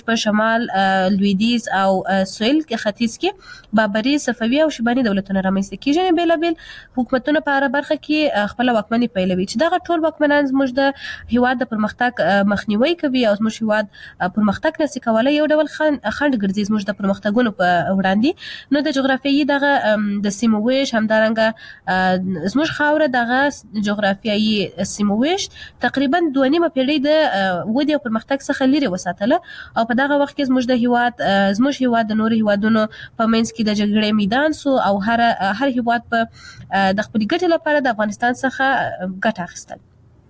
په شمال لویدیځ او سویل کې ختیځ کې بابري صفوي او شیباني دولتونه رامنځته کیږي. بیلابیل حکومتونه په هر برخه کې خپل واکمني پیلوي چې دغه ټول واکمنان زموږ د هیواد د پرمختګ مخنیوي کوي او زموږ هیواد پرمختګ نشي کولای. یو ډول خنډ ګرځي زموږ د پرمختګونو په وړاندې. نو د جغرافیایي دغه د سیمو ویش همدارنګه زموږ خاوره دغه جغرافیایي سیمو ویش تقریبا 2.5 پیړۍ د ودې او پرمختګ څخه لري وساتله او په دغه وخت کې زموږ هیواد د نورو هیوادونو په منځ کې د جګړې میدان سو او هر هیواد په د خپل ګټې لپاره د افغانستان څخه ګټه اخیستل.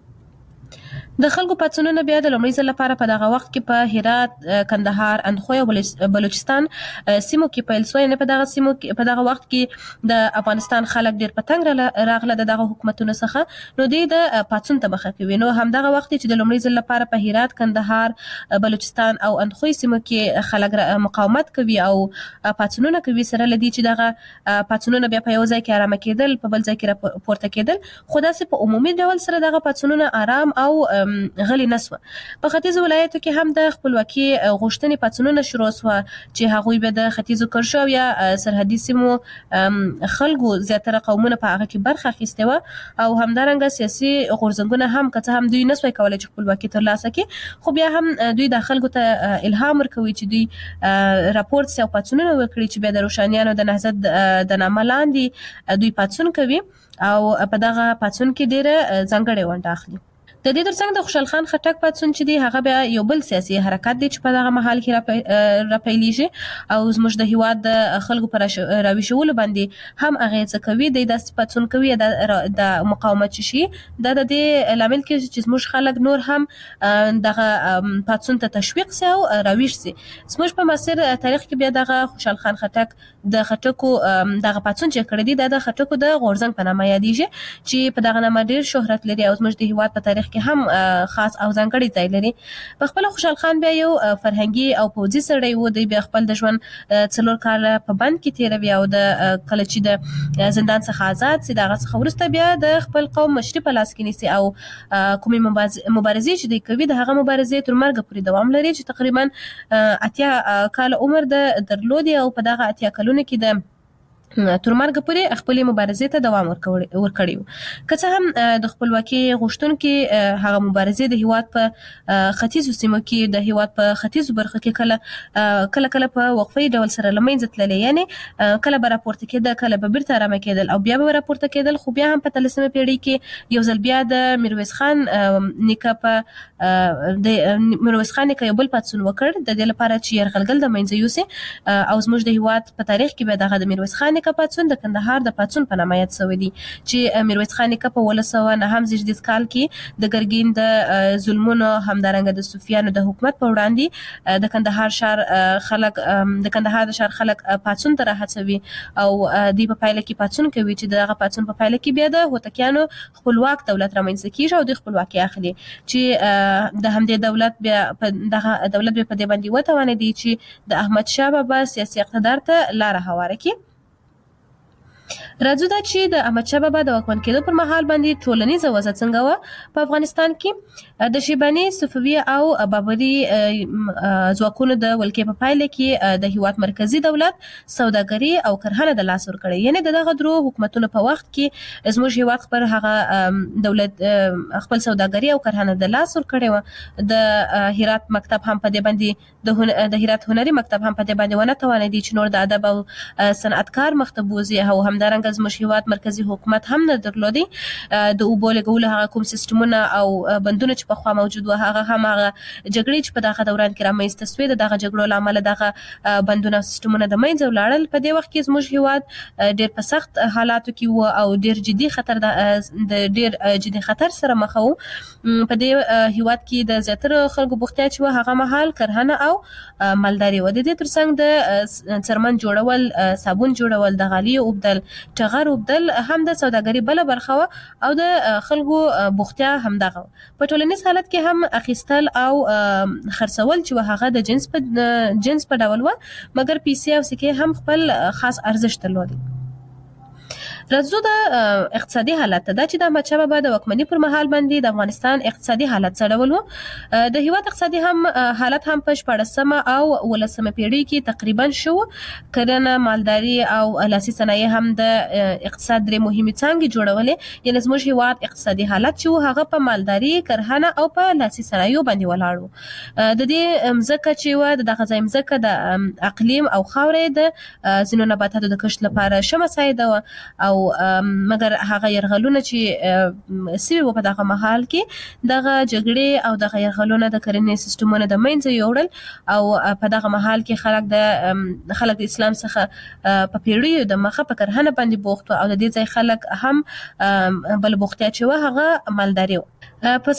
د خلکو پاڅونونه بیا د لومړي ځل لپاره په دغه وخت کې په هرات، کندهار، اندخوی او بلوچستان سیمو کې پیل شوی. نه په دغه وخت کې د افغانستان خلک ډیر پتنګ راغله دغه حکومتونو څخه. نو د پاڅون ته مخه کوي. نو همدغه وخت چې د لومړي ځل لپاره په هرات، کندهار، بلوچستان او اندخوی سیمو کې خلک مقاومت کوي او پاڅونونه کوي، سره لدی چې دغه پاڅونونه بیا په یو ځای کې آرام کېدل، په بل ځای کې پورته کېدل. خو داسې په عمومي ډول سره دغه پاڅونونه آرام او غلي نسوه. په ختیځ ولایتو کې هم د خپلواکي غوښتنې پاڅونونه شروع شوه چې هغوی به د ختیځو کرښو یا سرحدي سیمو خلکو زیاتره قومونه په هغه کې برخه اخیستې وه او همدارنګه سیاسي غورځنګونه هم که څه هم دوی نسوی کولی چې خپلواکي ترلاسه کړي، خو بیا هم دوی د خلکو ته الهام ورکوي چې دوی راپورټ سي او پاڅونونه وکړي چې بیا د روښانیانو د نهضت د نامه لاندې دوی پاڅون کوي او په دغه پاڅون کې ډیره ځانګړې ونډه اخلي. د دې ترڅنګ د خوشحال خان خټک پاڅون چې دی هغه بیا یو بل سیاسي حرکت دی چې په دغه مهال کې راپیلیږي او زموږ د هیواد د خلکو پر راویښولو باندې هم اغیزه کوي. د داسې پاڅون کوي د مقاومت شي دا د دې لامل کېږي چې زموږ خلک نور هم دغه پاڅون ته تشویق سي او راویښ سي. زموږ په معاصر تاریخ کې بیا دغه خوشحال خان خټک د خټکو دغه پاڅون چې کړی دی د خټکو د غورځنګ په نامه یادیږي چې په دغه نامه ډیر شهرت لري او زموږ د هیواد په تاریخ کې هم خاص او ځانګړی ځای لري. په خپل خوشحال خان بیا یو فرهنګي او پوځي سړی و. دی بیا خپل د ژوند 4 کاله په بند کې تیروي او د کله چې د زندان څخه آزاد سي دغه څخه وروسته بیا د خپل قوم مشري په لاس کې نیسي او کومې مبارزې چې دی کوي د هغه مبارزې تر مرګ پورې دوام لري چې تقریبا 80 کال عمر درلودي او په دغه 80 کلونو کې د تر مرګ پورې خپل مبارزې ته دوام ورکړی و. که څه هم د خپلواکي غوښتونکو هغه مبارزې د هیواد په ختیځو سیمو کې د هیواد په ختیځو برخو کې کله په وقفي ډول سره لمنځه تللې، یعنی کله به راپورته کېده، کله به بیرته آرامه کېدل او بیا به راپورته کېدل. خو بیا هم په 13مه پیړۍ کې یو ځل بیا د میرویس خان نیکه یو بل پاڅون وکړ د دې لپاره چې یرغلګل د منځه یوسي او زموږ د هیواد په تاریخ کې به دغه د میرویس خان نیکه پاڅون د کندهار د پاڅون په نامه یاد شوی دی چې میرویس خان نیکه په 1909 کال کې د ګرګین د ظلمونو همدارنګه د صوفیانو د حکومت په وړاندې د کندهار ښار خلک پاڅون ته راهڅوي او دوی په پایله کې پاڅون کوي چې دغه پاڅون په پایله کې بیا د هوتکیانو خپلواک دولت رامنځته کیږي او د خپلواکي اخلي چې د همدې دولت بیا په دې باندې وتوانېدي چې د احمد شاه بابا سیاسي اقتدار ته لاره هواره کړي. راځو دا چې د احمد شاه بابا د واکمن کېدو پر مهال باندې ټولنیزه وضع څنګه وه په افغانستان کې. د شیباني، صفوي او بابري ځواکونو د ولکې په پایله کې د هیواد مرکزی دولت سوداګري او کرهنه د لاس ورکړی، یعنی دغه درو حکومتونو په وخت کې زموږ هیواد خپل هغه دولت خپل سوداګري او کرهنه د لاس ورکړی و. د هرات مکتب هم په دې باندې د هرات هنري مکتب هم په دې باندې ونه توانېدي چې نور د ادب او صنعتکار مخ ته بوځي او همدارنګه زموږ هیواد مرکزی حکومت هم نه درلودي. د اوبو لګولو هغه کوم سیستمونه او بندونه چې پخوا موجود و هغه جګړې چې په دغه دوران کې رامنځته سوې دغه جګړو له امله دغه بندونه او سیستمونه د منځه ولاړل. په دې وخت کې زموږ هیواد ډېر په سخت حالاتو کې و او ډېر جدي خطر سره مخ و. په دې هیواد کې د زیاتره خلکو بوختیا چې و هغه مهال کرهنه او مالداري و. د دې ترڅنګ د څرمن جوړول، صابون جوړول، د غالۍ اوبدل، ټغر اوبدل هم د سوداګري بله برخه و او د خلکو بوختیا همدغه. په ټولنیز حالت کې هم اخیستل او خرڅول چې هغه د جنس په ډول و، مګر پیسې او سکې هم خپل خاص ارزښت درلودي. راځو د اقتصادي حالت ته. دا چې د احمدشاه بابا د واکمنۍ پر مهال باندې د افغانستان اقتصادي حالت څه ډول و. د هیواد اقتصادي حالت هم په 14مه او 18مه پیړۍ کې تقریبا شو. کرنه، مالداري او لاسي صنایع هم د اقتصاد درې مهمې څانګې جوړولې. یعنې زموږ هیواد اقتصادي حالت چې هغه په مالداري، کرهنه او په لاسي صنایعو باندې ولاړ و. د دې مځکه چې و دغه ځای مځکه د اقلیم او خاورې د ځینو نباتاتو د کښت لپاره ښه مساعده وه، او مګر هغه یرغلونه چې سوي وو په دغه مهال کې، دغه جګړې او دغه یرغلونه د کرنې سیستمونه د منځه یوړل، او په دغه مهال کې خلک د اسلام څخه په پیړیو د مخه په کرهنه باندې بوخت وو، او د دې ځای خلک هم بل بوختیا چې وه هغه مالداري وه. په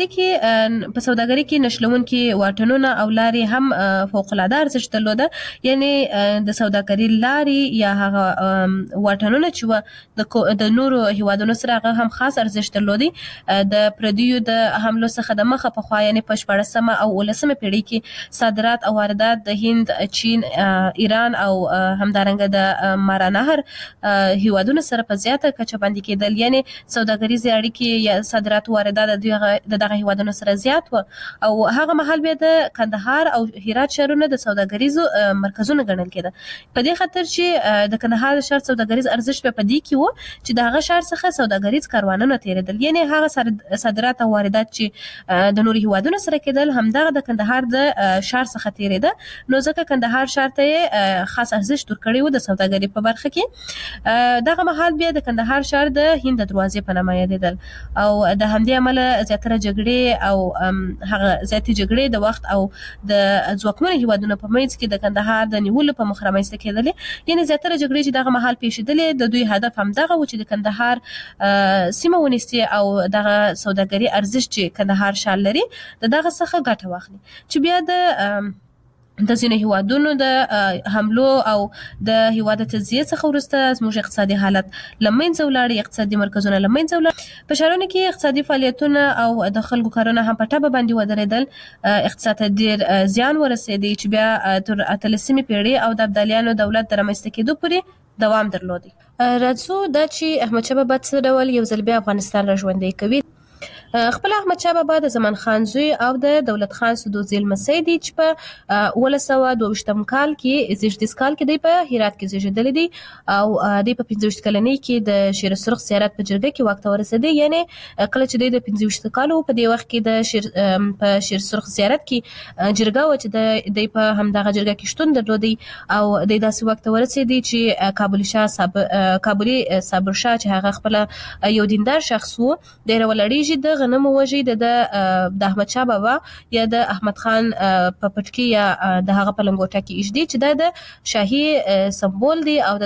سوداګرۍ کې نښلونکي واټنونه او لارې هم فوق العاده ارزښت درلوده. یعنې د سوداګرۍ لارې یا هغه واټنونه چې وه د نورو هیوادونو سره هغه هم خاص ارزښت درلودي. د پردیو د حملو څخه د مخه پخوا یعنې په 14مه او 18مه پیړۍ کې صادرات او واردات د هند، چین، ایران او همدارنګه د مارانهر هیوادونو سره په زیاته کچه باندې کېدل. یعنې سوداګریزې اړیکې یا صادرات او واردات د دغه هیوادونو سره زیات و، او هغه مهال بیا د کندهار او هرات شهرونه د سوداګریزو مرکزونه ګڼل کېده. په دې خاطر چې د کندهار شهر سوداګریز ارزښت په دې کې و چې د هغه شهر څخه سوداګریز کاروانونه تیرېدل. یعنې هغه صادرات او واردات چې د نورو هیوادونو سره کېدل همدغه د کندهار د شهر څخه تیرېده. نو ځکه کندهار شهر ته خاص ارزښت ورکړی و د سوداګرۍ په برخه کې. دغه مهال بیا د کندهار شهر د هند دروازې په نامه یادېدل، او د همدې عمله زیاتره جګړې او هغه زیاتې جګړې د وخت او د ځواکمنو هیوادونو په منځ کې د کندهار د نیولو په موخه رامنځته کېدلې. یعنې زیاتره جګړې چې دغه مهال پیښېدلې د دوی هدف همدغه و چې د کندهار سیمه ونیسي او دغه سوداګري ارزښت چې کندهار ښار لري دغه څخه ګټه واخلي، چې بیا د ځینو هیوادونو د حملو او د هیواد تجزیې څخه وروسته زموږ اقتصادي حالت له منځه ولاړ، اقتصادي مرکزونه له منځه ولاړ. په ښارونو کې اقتصادي فعالیتونه او د خلکو کارونه هم په ټپه باندې ودرېدل. اقتصاد ته ډېر زیان ورسېدی چې بیا تر 18مې پیړۍ او د ابدالیانو دولت د رامنځته کېدو پورې دوام درلودی. راځو دا چې احمدشاه بابا څه ډول یو ځل بیا افغانستان را ژوندی کوي. خپل احمدشاه بابا د زمان خان زوی او د دولت خان سدوزي لمسی دی چې په 1922 کال کې زیږدیز کال کې دی په هرات کې زیږیدلی دی، او دی په 25 کلنۍ کې د شیر سرخ زیارت په جرګه کې واک ته ورسېدی. یعنې کله چې دی د 25 کالو په دې وخت کې په شیر سرخ زیارت کې جرګه و چې دی په همدغه جرګه کې شتون درلودی، او دی داسې واک ته ورسېدی چې کابلي صابر شاه چې هغه خپل یو دیندار شخص و، دی راولړېږي د غنمو وژي د احمدشاه بابا یا د احمد خان په پټکي یا د هغه په لنګوټه کې ایږدي چې دا د شاهي سمبول دی، او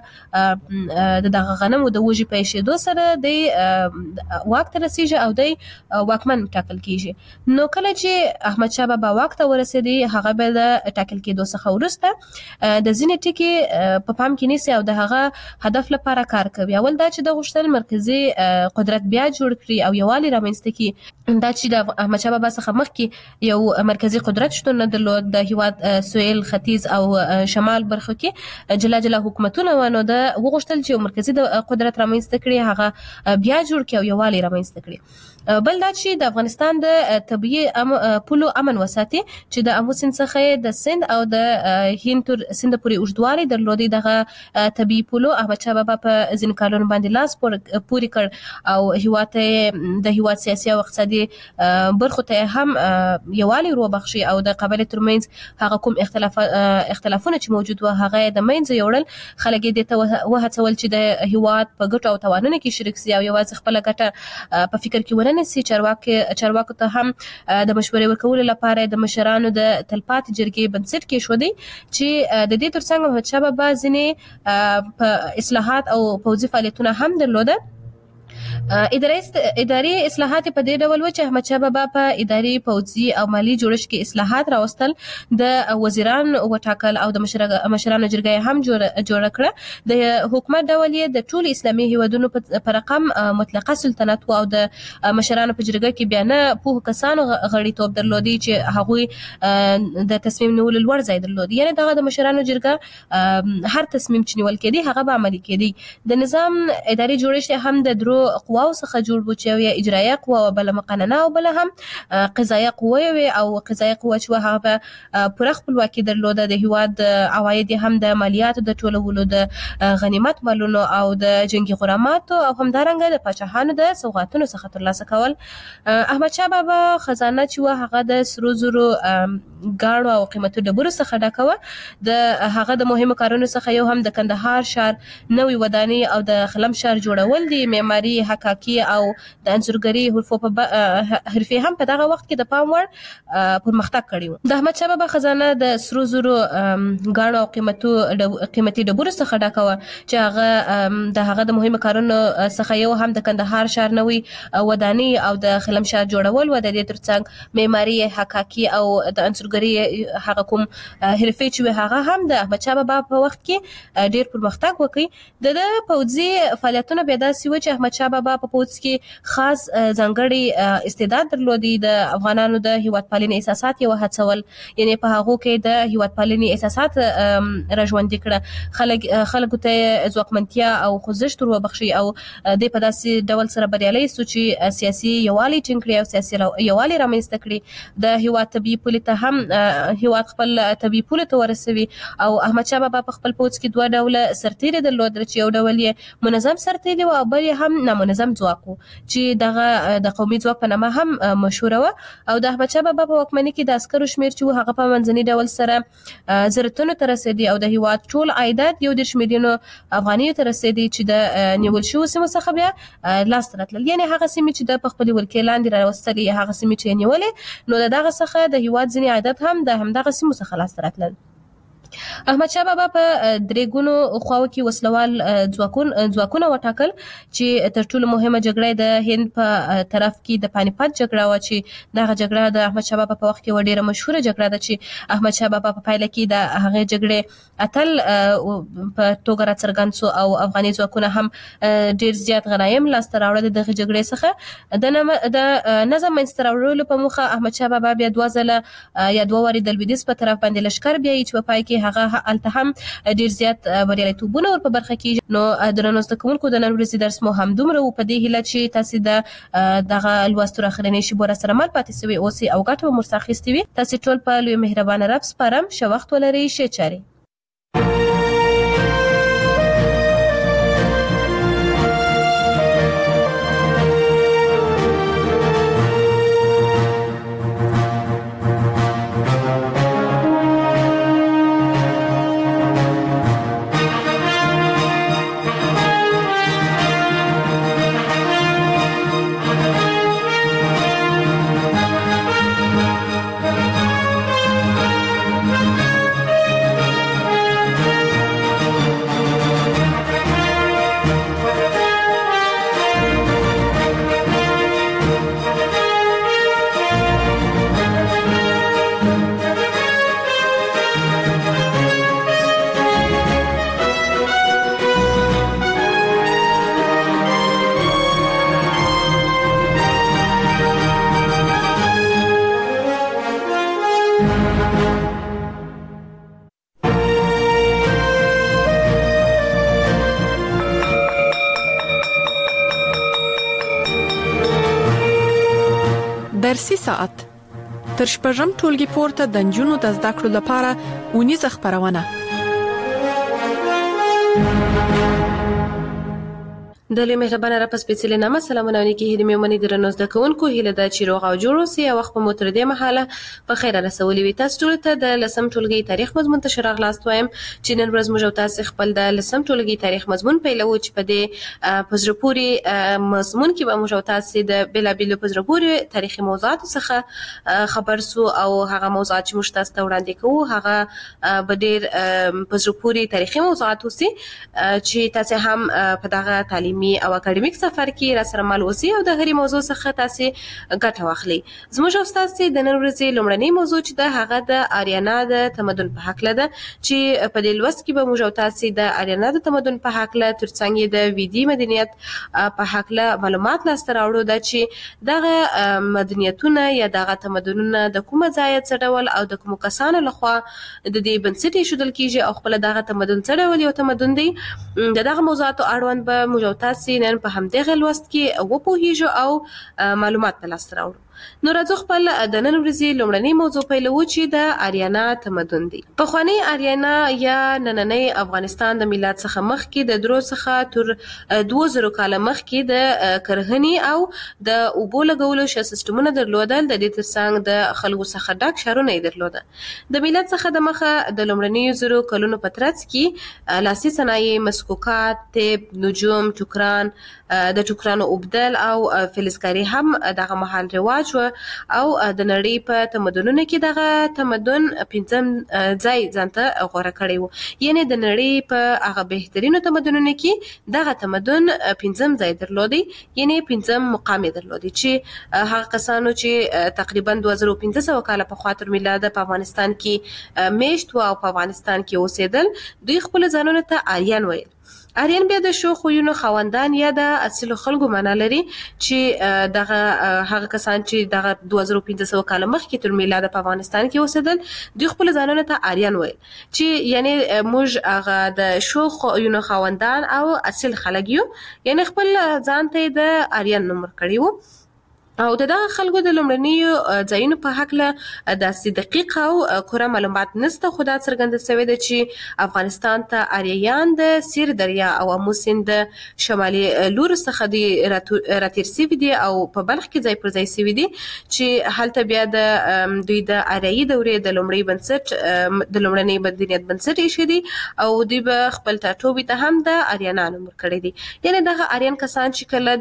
دغه غنمو د وژي په ایښېدو سره دی واک ته رسیږي او دی واکمن ټاکل کیږي. نو کله چې احمدشاه بابا واک ته ورسېدی هغه به د ټاکل کېدو څخه وروسته د ځینې ټکي په پام کې نیسي او د هغه هدف لپاره کار کوي. اول دا چې د غوښتل مرکزي قدرت بیا جوړ کړي او یووالی رامنځته کړي. دا چې د احمدشاه بابا څخه مخکې یو مرکزي قدرت شتون نه درلود، د هیواد سویل، ختیځ او شمال برخو کې جلا جلا حکومتونه و، نو د وغوښتل چې یو مرکزي قدرت رامنځته کړي، هغه بیا جوړ کړي او یووالی رامنځته کړي. بل دا چې د افغانستان د طبیعي پولو امن وساتي چې د امو سیند څخه د سند او د هند تر سند پورې اوږدوالی درلودي. دغه طبیعي پولو احمدشاه بابا په ځینو کالونو باندې لاس پورې کړ، او د هیواد سیاسي او اقتصادي برخو ته هم یووالی وروبخښي، او د قبایلو ترمنځ هغه کوم اختلافونه چې موجود و هغه د منځه یوړل. خلک یې دې ته وهڅول چې د هیواد په ګټو او تاوانونو کې شریک سي او یوازې خپله ګټه په فکر کې ونه نیسي. چارواکو ته هم د مشورې ورکولو لپاره د مشرانو د تلپاتې جرګې بنسټ کېښودی، چې د دې ترڅنګ احمدشاه بابا ځینې په اصلاحات او پوځي فعالیتونه هم درلوده. اداري اصلاحات په دې ډول و چې احمدشاه بابا په اداري پوځي او مالی جوړښت کې اصلاحات راوستل، د وزیران وټاکل او د مشرانو جرګه هم جوړ کړه. د حکومت ډول یې د ټول اسلامي هیوادونو په رقم مطلقه سلطنت او د مشرانو په جرګه کې بیا نه پوه کسانو غړیتوب درلودي چې هغوی د تصمیم نیولو لوړ ځای درلودي. یعنی دغه د مشرانو جرګه هر تصمیم چې نیول کېدی هغه به عملي کېدی. د نظام اداري جوړښت هم د درو قواو څخه جوړ و چې یو اجرایه قوه او بل مقننه او بل هم قضایه قوه وي. او قضایه قوه چې هغه په پوره خپلواکي درلوده، د هیواد عواید هم د مالیاتو د ټولولو، د غنیمت مالونو او د جنگي غراماتو او همدارنګه د پاچاهانو د سوغاتونو څخه ترلاسه کول. احمدشاه بابا خزانه چې هغه د سرو زرو ګاڼو او قیمتي ډبرو څخه ډکه وه. د هغه د مهمو کارونو څخه یو هم د کندهار ښار نوې ودانۍ او د خلم ښار جوړول دي. معماري، حکاکي او د انځورګري حرفې هم په دغه وخت کې د پام وړ پرمختګ کړی و. د احمدشاه بابا خزانه د سرو زرو ګاڼو او قیمتي ډبرو څخه ډکه وه چې هغه د هغه د مهمو کارونو څخه یو هم د کندهار ښار نوې ودانۍ او د خلم ښار جوړول و. د دې ترڅنګ معماري، حکاکي او د انځورګري هغه کوم حرفې چې هغه هم د احمدشاه بابا په وخت کې ډیر پرمختګ وکړي. د پوځي فعالیتونو بیا داسې و چې احمدشاه بابا په پوځ کې خاص ځانګړی استعداد درلودي. د افغانانو د هیواد پالنې احساسات یې وهڅول، یعنی په هغو کې د هیواد پالنې احساسات راژوندي کړه، خلکو ته ځواکمنتیا او خوځښت ور وبخښي او د په داسې ډول سره بریالي سو چې سیاسي یووالی ټینګ کړي او سیاسي یووالی رامنځته کړي. د هیواد طبیعي پولې ته هم هیواد خپل طبیعي پولې ته ورسوي. او احمدشاه بابا په خپل پوځ کې دوه ډوله سرتیري درلودل چې یو ډول یې منظم سرتیري و او بل یې هم نامنظم ځواک و چې دغه د قومي ځواک په نامه هم مشهوره و. او د احمدشاه بابا په واکمنۍ کې د عسکرو شمیر چې هغه په منځني ډول سره زرتونو ته رسیدي او د هیواد ټول عایدات 1 میلیون افغانیو ته رسیدي چې د نیول شوو سیمو څخه بیا لاس ته راتلل. یعنی هغه سیمې چې د خپل ولکې لاندې راوستلې، هغه سیمې چې نیولې، نو دغه څخه د هیواد ځینې عایدات هم د همدغه سیمو څخه لاس ته راتلل. احمدشاه بابا په درې ګونو خواو کې وسلوال ځواکونه وټاکل چې تر ټولو مهمه جګړه د هند په طرف کې د پانیپت جګړه و چې دغه جګړه د احمدشاه بابا په وخت کې ډیره مشهوره جګړه ده چې احمدشاه بابا په پایله کې د هغه جګړې اتل په توګه راڅرګند سو او افغاني ځواکونه هم ډیر زیات غنایم لاسته راوړل. دغه جګړې څخه د نظم منځته راوړلو په موخه احمدشاه بابا بیا دوه ځله یا دوه وارې د لویدیځ په طرف باندې لښکر بیایي چې په پای کې هغه الته هم ډیر زیات بریالیتوبونه ور په برخه کې. نو درنو زده کوونکو د نن ورځې درس مو هم دومره و. په دې هیله چې تاسو د دغه لوستو راخرنې شی بور سره مل پاتې سوي اوسې او ګټه مو مرساخستي وي. تاسو ټول په لوی مهربانه رب سپارم. ښه وخت ولرئ. ښه چاري. درسي ساعت تر شپږم ټولګي پورته د نجونو د زده کړو لپاره اونیزه خبرونه. د لوی مهربانه رب سپیڅلې نامه سلامونه علیکم. هیله مې منې درنو زده کوونکو هیله ده چې روغ او جوړ اوسئ او وخت په مو تر دې مهاله په خیر رسولي وي. تاسو ټول ته د لسم ټولګي تاریخ مضمون ته راغلاست وایم چې نن ورځ موږ تاسو خپل د لسم ټولګي تاریخ مضمون پیلو چې په دې پزرپوري مضمون کې به موږ تاسو د بلابل پزرپوري تاریخي موضوعات څخه خبر سو او هغه موضوعات چې موږ تاسو ته وړاندې کوو هغه به ډېر پزرپوري تاریخي موضوعات اوسي چې تاسو هم په دغه تعلیم تعلیمي او اکاډمیک سفر کې را سره مل اوسئ او د هرې موضوع څخه تاسو ګټه واخلئ. زموږ استاد سي د نن ورځې لومړنۍ موضوع چې ده هغه د آریانا د تمدن په حق ده چې په دې لوست کې به موږ او تاسو د آریانا د تمدن په حق له ترڅنګ د ویدي مدنیت په حق له معلومات لاسته راوړو دا چې دغه مدنیتونه یا دغه تمدنونه د کومه ځای څه ډول او د کوم کسانو لخوا د دې بنسټ ایښودل کیږي او خپل دغه تمدن څه ډول یو تمدن دی. دغه موضوعاتو اړوند به موږ او تاسو نن په همدغه لوست کې وپوهیږو او معلومات ترلاسه راوړو. نو راځو خپل د نن ورځې لومړنۍ موضوع پیلوو چې د آریانا تمدن دی. پخوانی آریانا یا نننۍ افغانستان د میلاد څخه مخکې د درو څخه تر 2000 کال مخکې د کرهنې او د اوبو لګولو سیستمونه درلودل. د دې ترڅنګ د خلکو څخه ډک شهرونه یې درلوده. د میلاد څخه د مخه د لومړنیو زرو کلونو په ترڅ کې لاسي صنایع، مسکوکات، طب، نجوم، ټوکران، د ټوکرانو اوبدل او فلزکاري هم دغه مهال رواج و او د نړۍ په تمدنونو کې دغه تمدن پنځم ځای ځانته غوره کړی و. یعنی د نړۍ په هغه بهترینو تمدنونو کې دغه تمدن پنځم ځای درلودي، یعنی پنځم مقام درلودي چې هغه کسانو چې تقریبا 2500 کال په خوا تر میلاد په افغانستان کې میشت و او په افغانستان کې اوسېدل، دوی خپل ځانونو ته آریان ویل. آریان بیا د شو خویونو خواندان یا د اصلو خلکو معنا لري چې دغه هغه کسان چې دغه 2500 کال مخکې تر میلاد په افغانستان کې اوسېدل، دوی خپل ځانونه ته آریان ویل چې یعنی موږ هغه د شو خویونو خواندان او اصل خلک یو، یعنی خپل ځان ته د آریان نوم ورکړی وو. او دغه خلکو د لومړنیو ځایونو په حق له داسې دقیق او کره معلومات نشته، خو دا څرګنده شوې ده چې افغانستان ته آریایان د سیر دریا او امو سیند د شمالي لور څخه دی راتیر شوي دي او په بلخ کې ځای پر ځای شوي دي چې هلته بیا د دوی د آریایي دورې د لومړي بنسټ د لومړنۍ مدنیت بنسټ ایښی دي او دوی به خپل ټاټوبي ته هم د آریانا نوم ورکړی دي. یعنی دغه آریان کسان چې کله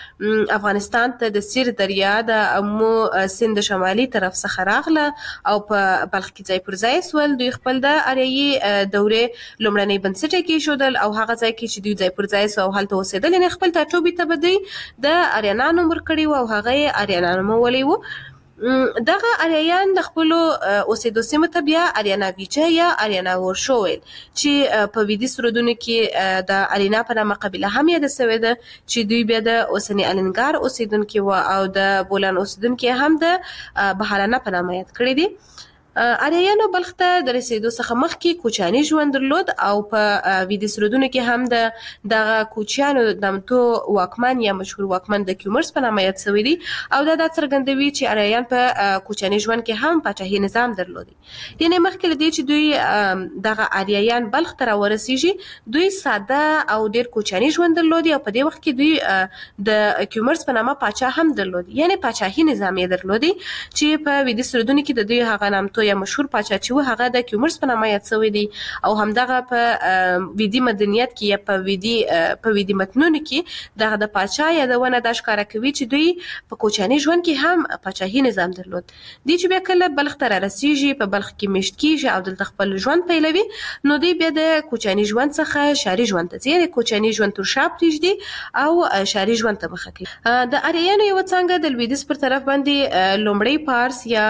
د افغانستان ته د سیر دریا د امو سیند شمالي طرف څخه راغله او په بلخ کې ځای پر ځای سول، دوی خپل د آریایي دورې لومړنۍ بنسټ کې ایښودل او هغه ځای کې چې دوی ځای پر ځای سو او هلته اوسېدل، یعنی خپل ټاټوبي ته به دوی د آریانا نوم ورکړی و او هغه یې آریانا نومولی و. دغه آریایان د خپلو اوسېدو سیمو ته بیا آریانا ویجه یا آریانا ورشو ویل چې په ویدي سرودونو کې د آریانا په نامه قبیله هم یاده شوې ده چې دوی بیا د اوسني الینګار اوسېدونکي و او د بولان اوسېدونکي هم د بهارانه په نامه یاد کړي دي. آریایانو بلخ ته د رسیدو څخه مخکې کوچیاني ژوند درلود او په ویدي سرودونو کې هم د دغه کوچیانو نامتو واکمن یا مشهور واکمن د کیومرس په نامه یاد شوی دی او دا څرګندوي چې آریایان په کوچیاني ژوند کې هم پاچاهي نظام درلودي. یعنی مخکې له دې چې دوی دغه آریایان بلخ ته راورسیږي، دوی ساده او ډیر کوچیاني ژوند درلودي او په دې وخت کې دوی د کیومرس په نامه پاچا هم درلودي، یعنی پاچاهي نظام یې درلودي چې په ویدي سرودونو کې د دوی هغه نامتو یا مشهور پاچا چې و هغه د کیومرس په نامه یاد شوی دی او همدغه په ویدي مدنیت کې یا په ویدي متنونو کې دغه د پاچا یادونه د ښکارا کوي چې دوی په کوچیاني ژوند کې هم پاچاهي نظام درلود. دی چې بیا کله بلخ ته رسیږي، په بلخ کې میشت کیږي او دلته خپل ژوند پیلوي، نو دی بیا د کوچیاني ژوند څخه شهري ژوند ته ځي، کوچیاني ژوند تر شا پرېږدي او شهري ژوند ته مخه کوي. د آریایانو یوه څانګه د لویدیځ پر طرف باندې لومړی پارس یا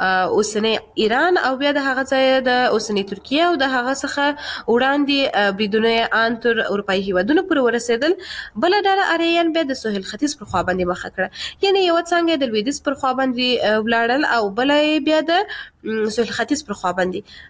اوسنی ایران او بیا د هغه ځای د اوسنی ترکیه او د هغه څخه وړاندې بریدونه ان تر اروپایي هیوادونو پورې ورسېدل. بله ډله آریایان بیا د سهیل ختیځ پر خوا باندې مخه کړه، یعنی یوه څانګه د لویدیځ پر خوا باندې ولاړل او بله بیا د سهیل ختیځ پر خوا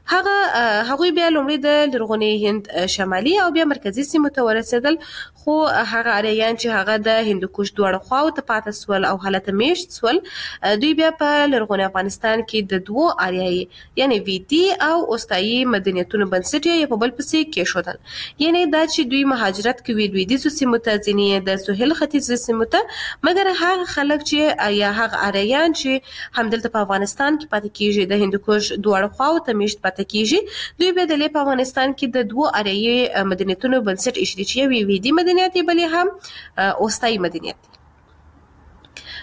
باندې هغوی بیا لومړی د لرغوني هند شمالي او بیا مرکزي سیمو ته ورسېدل، خو هغه آریایان چې هغه د هندوکش دواړو خواو ته پاتې سول او هلته میشت سول، دوی بیا په لرغوني افغانستان کې د دوو آریایي یعنی ویدي او اوستایي مدنیتونو بنسټ یې په بل پسې کېښودل. یعنی دا چې دوی مهاجرت کوي لویدیځو سیمو ته، ځینې د سهیل ختیځ سیمو ته، مګر هغه خلک چې یا هغه آریایان چې همدلته په افغانستان کې پاتې کېږي، د هندوکش دواړو خواو ته میشت پاتې کېږي، دوی بیا د په افغانستان کې د دوو آریایي مدنیتونو بنسټ ایښی چې یو ویدي مدنیت بلې هم اوستایي مدنیت.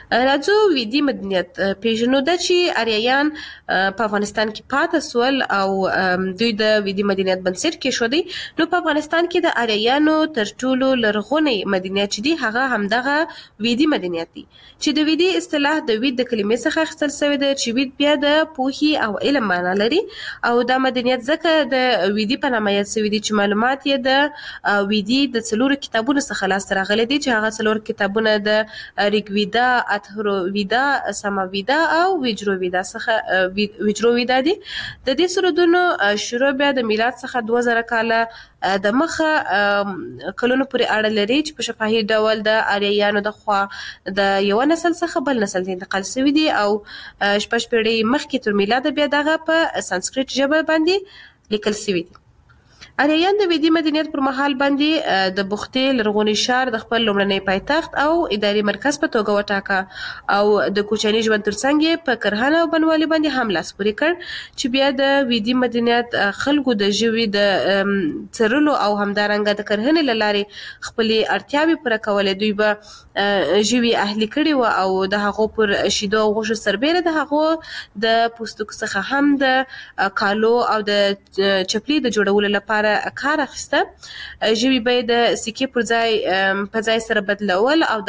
راځو ویدي مدنیت پیژنو د چې اریایان په افغانستان کې پاتې سول او دوی د ویدي مدنیت بنسټ کې شو دي. نو په افغانستان کې د اریایانو تر ټولو لرغونی مدنیت چې دی هغه همدغه ویدي مدنیت دی چې د ویدي اصطلاح د وید د کلمې څخه اخیستل شوی دی چې وید بیا د پوهې او علم معنا لري او دا مدنیت ځکه د ویدي په نامه یاد شوی دی چې معلومات یې د ویدي د څلورو کتابونو څخه لاسته راغلي دي چې هغه څلور کتابونه د ریګ ویدا، اتھرو ویدا، سما ویدا او ویجرو ویدا څخه ویجرو ویدا دي. د دې سرودونو شروع بیا د میلاد څخه 2000 کاله د مخه کلونو پورې اړه لري چې په شفاهي ډول د اریایانو د خوا د یو نسل څخه بل نسل ته انتقال شوی دی او شپږ پیړۍ مخکې تر میلاد بیا دغه په سانسکریت ژبه باندې لیکل شوی دی. اریایان د ویدي مدنیت پر مهال باندې د بختې لرغونی ښار د خپل لومړنی پایتخت او اداري مرکز په توګه وټاکه او د کوچني ژوند ترڅنګ یې په کرهنه او بنوالي باندې هم لاس پورې کړ چې بیا د ویدي مدنیت خلکو د ژوي د څرلو او همدارنګه د کرهنې له لارې خپلې اړتیاوې پوره کولې. دوی به ژوي اهلي کړي وو او د هغو پر شیدو او غوښو سربیره د هغو د پوستکو څخه هم د کالو او د چپلي د جوړولو لپاره کار اخیسته. ژوي به د سکې په ځای سره بدلول او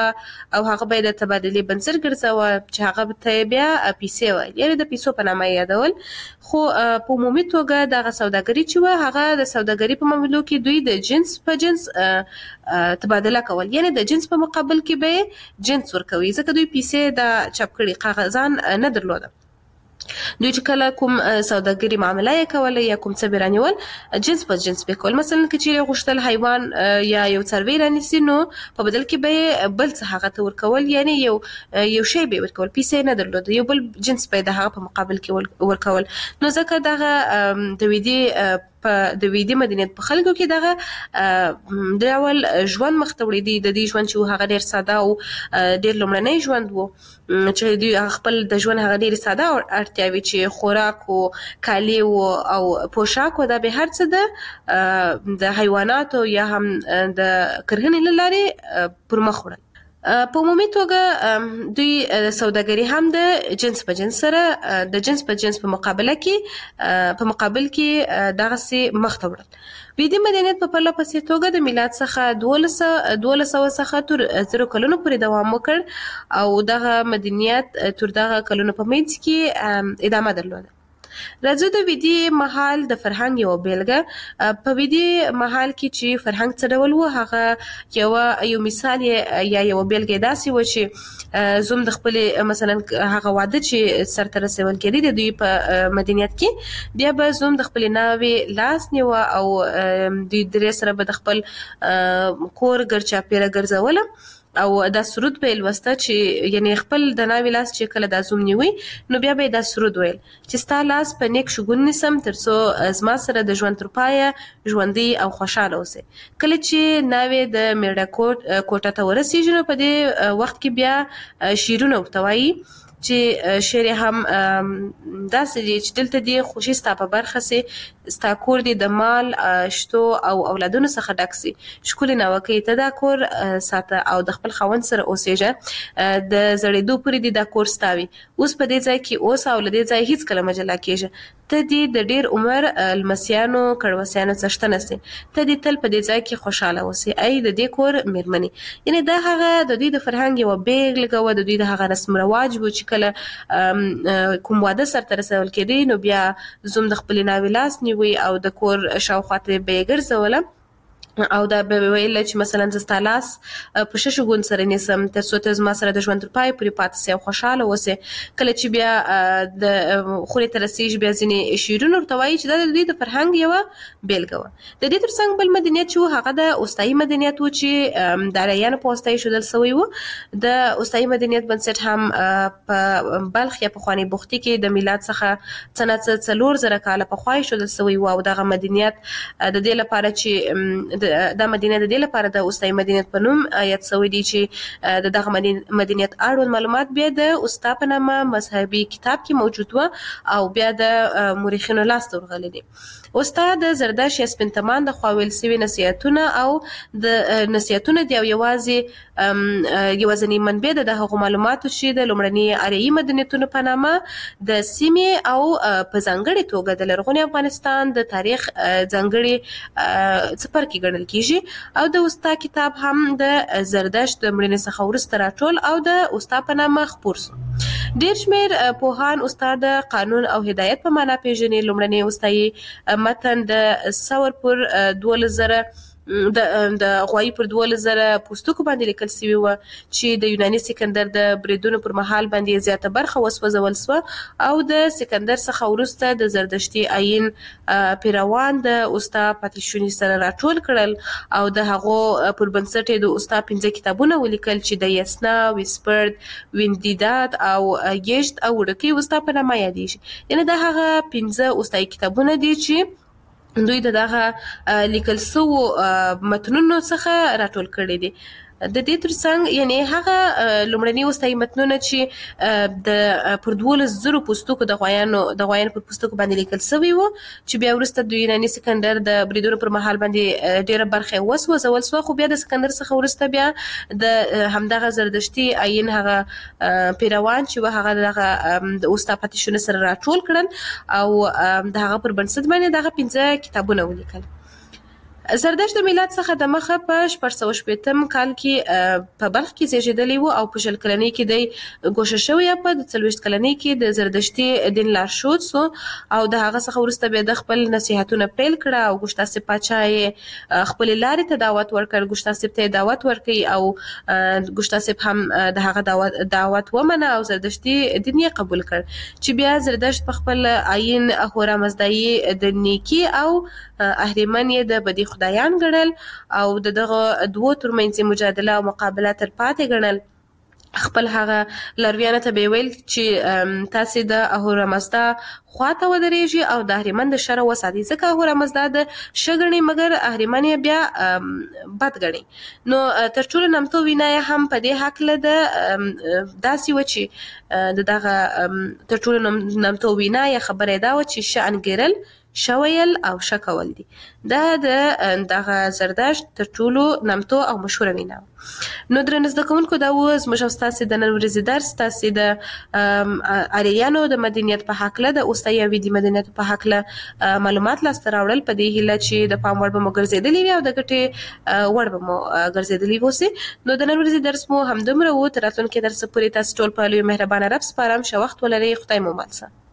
هغه به د تبادلې بنسټ ګرځاوه چې هغه ته بیا پیسې ویل، یعنې د پیسو په نامه یادول. خو په عمومي توګه دغه سوداګري چې وه هغه د سوداګري په معاملو کې دوی د جنس په جنس تبادله کول، یعنې د جنس په مقابل کې به جنس ورکوي ځکه دوی پیسې د چاپ کړي کاغذان نه درلوده. دوی چې کله کوم سوداګري معامله یې کوله یا کوم څه به رانیول جنس په جنس به کول. مثلا که چیرې غوښتل حیوان یا یو څاروی رانیسي نو په بدل کې به بل څه هغه ته ورکول، یعنې یو شی به ورکول، پیسې نه درلوده، یو بل جنس به د هغه په مقابل کې ورکول. نو ځکه دغه د ویدي مدنیت په خلکو کې دغه ډول ژوند مخ ته وړي دي. د دې ژوند چې هغه ډېر ساده او ډېر لومړنی ژوند و چې دوی خپل د ژوند هغه ډېرې ساده اړتیاوې چې خوراک و، کالي و او پوشاک و دا به هر څه د حیواناتو یا هم د کرهنې له لارې پر مخ وړل. په عمومي توګه دوی سوداګري هم د جنس په جنس سره د جنس په جنس په مقابل کې دغسې مخ ته وړل. ویدي مدنیت په پرله پسې توګه د میلاد څخه 1200 څخه تر 0 کلونو پورې دوام وکړ او دغه مدنیت تر دغه کلونو په منځ کې ادامه درلوده. راځو د ویدي مهال د فرهنګ یو بیلګه. په ویدي مهال کې چې فرهنګ څه ډول و هغه یو مثال یا یو بیلګه داسې و چې زوم د خپلې مثلا هغه واده چې سرته رسول کېدی د دوی په مدنیت کې بیا به زوم د خپلې ناوې لاس نیوه او دوی درې سره به د خپل کور ګرچاپیره ګرځوله او دا سرود به لوسته چې یعنی خپل د ناوې لاس چې کله دا زوم نیوي نو بیا به دا سرود ویل چې ستا لاس په نیک شګون نیسم تر څو زما سره د ژوند تر پایه ژوندی او خوشاله اوسې. کله چې ناوې د میړه کوټه ته ورسیږي نو په دې وخت کې بیا شیرونه ورته وایي چې شعر هم داسې دی چې دلته دی خوشي ستا په برخه سي، ستا کور دی د مال شتو او اولادونو څخه ډک سي، ښکلې ناوکۍ ته دا کور ساته او د خپل خاوند سره اوسېږه، د زړېدو پورې دی دا کور ستا وي، اوس په دې ځای کې اوسه او له دې ځای هیڅ کله مه جلا کېږه، ته دی د ډېر عمر لمسیانو کړوسیانو څښتنه سي، ته دی تل په دې ځای کې خوشحاله اوسې ای د دې کور مېرمنې. یعنې دا هغه د دوی د فرهنګ یوه بېلګه وه، د دوی د هغه رسم رواج و چې کله کوم واده سرته رسول کېدی نو بیا زوم د خپلې ناوې لاس نیوي او د کور شاوخوا ته به یې ګرځوله او دا به ویل چې مثلا زه ستا لاس په ښه شګون سره نیسم تر څو ته زما سره د ژوند تر پایه پورې پاتې سې او خوشحاله اوسې. کله چې بیا د خونې ته رسېږي بیا ځینې شعرونه ورته وایي چې دا د دوی د فرهنګ یوه بېلګه وه. د دې تر څنګ بل مدنیت چې و هغه د اوستایي مدنیت و چې د اریانو په واسطه ایښودل سوی و. د اوستایي مدنیت بنسټ هم په بلخ یا پخوانۍ بختي کې د میلاد څخه څه نه څه 4000 کاله پخوا ایښودل سوی و او دغه مدنیت د دې لپاره چې د مدینه د دې لپاره د اوستای مدینه په نوم یاد شوی دی چې دغه مدینه اړوند معلومات بیا د اوستا په نامه مذهبي کتاب کې موجود و او بیا د مورخینو لاس ته ورغلي دي. اوستا د زردشت یا سپینتمان د خواویل سوي نصیحتونه او د نصیحتونه دی او یوازینی منبع د هغو معلوماتو چې د لومړني اریایي مدنیتونو په نامه د سیمې او په ځانګړې توګه د لرغوني افغانستان د تاریخ ځانګړي څپرکي ګڼل کیږي او د اوستا کتاب هم د زردشت د مړینې څخه وروسته راټول او د اوستا په نامه خپور شو. ډېر شمېر پوهان اوستا د قانون او هدایت په معنا پیژني. لومړنی اوستایي متن د ثور پر 12,000 د غوایی پر 12,000 پوستکو باندې لیکل شوی و چې د یوناني سکندر د بریدونو پر مهال باندې زیاته برخه وسوځول شو او د سکندر څخه وروسته د زردشتي آیین پیروان د اوستا پاتیشونی سره راټول کړل او د هغو پر بنسټ د اوستا 15 کتابونه ولیکل چې د یسنا، ویسپرد، ویندیدات او یشت او وړکی اوستا په نامه یادېږي. یعنی د هغه 15 اوستایي کتابونه دي چې دوی دغه لیکل سو متنونو څخه راټول کړي دي. د دې ترڅنګ یعنی هغه لومړني اوستایي متنونه چې د پر 12,000 پوستکو د غویانو پر پوستکو باندې لیکل شوی وو چې بیا وروسته د یوناني سکندر د بریدونو پر مهال باندې ډیره برخه وسوځول شو، خو بیا د سکندر څخه وروسته بیا د همدغه زردشتي آیین هغه پیروان چې هغه د اوستا پاتیشونه سره راټول کړل او د هغه پر بنسټ باندې دغه 15 کتابونه ولیکل. زردشت د میلاد څخه د مخه په 480 کال کې په بلخ کې زیږیدلی و او په 20 کلنۍ کې د ګوښه شوی په 40 کلنۍ کې د زردشتي دین لارښود سو او د هغه څخه وروسته به د خپل نصيحتونه پیل کړه او ګوشتاسب پاچا خپل لارې ته دعوت ورکړ. ګوشتاسب ته دعوت ورکړي او ګوشتاسب هم د هغه دعوت ومنه او زردشتي دین یې قبول کړ چې بیا زردشت په خپل آیین اهورامزدایي د نیکی او اهریمن یې د بدی خدایان ګڼل او دغه دوه ترمنځ مجادله او مقابله تر پاتې ګڼل. خپل هغه لارویانو ته به ویل چې تاسو د اهورامزدا خواته ودرېږي او د اهریمن د شر وساتئ، ځکه اهورامزدا د شګړې مګر اهریمن بیا بد ګڼي. نو تر ټولو نامتو وینا هم په دې حق له داسې و چې دغه تر ټولو نامتو وینا یا خبره دا و چې شأن ګرل شویل او شکول دي. دا د دغه زردشت تر ټولو نامتو او مشهوره وینا. نو درنه زده کوونکو دا و زموږ او ستاسو د نن ورځې درس تاسو د اریانو د مدنیت په حق له د اوستایي او ویدي مدنیت په حق له معلومات لاسته راوړل په دې هیله چې د پام وړ به مو ګرځېدلی وي او د ګټې وړ به مو ګرځېدلی وسی. نو د نن ورځې درس مو همدومره و. تر راتلونکي درس پورې تاسو ټول په لوی مهربانه رب سپارم. ښه وخت ولرئ. خدای مو مل شه.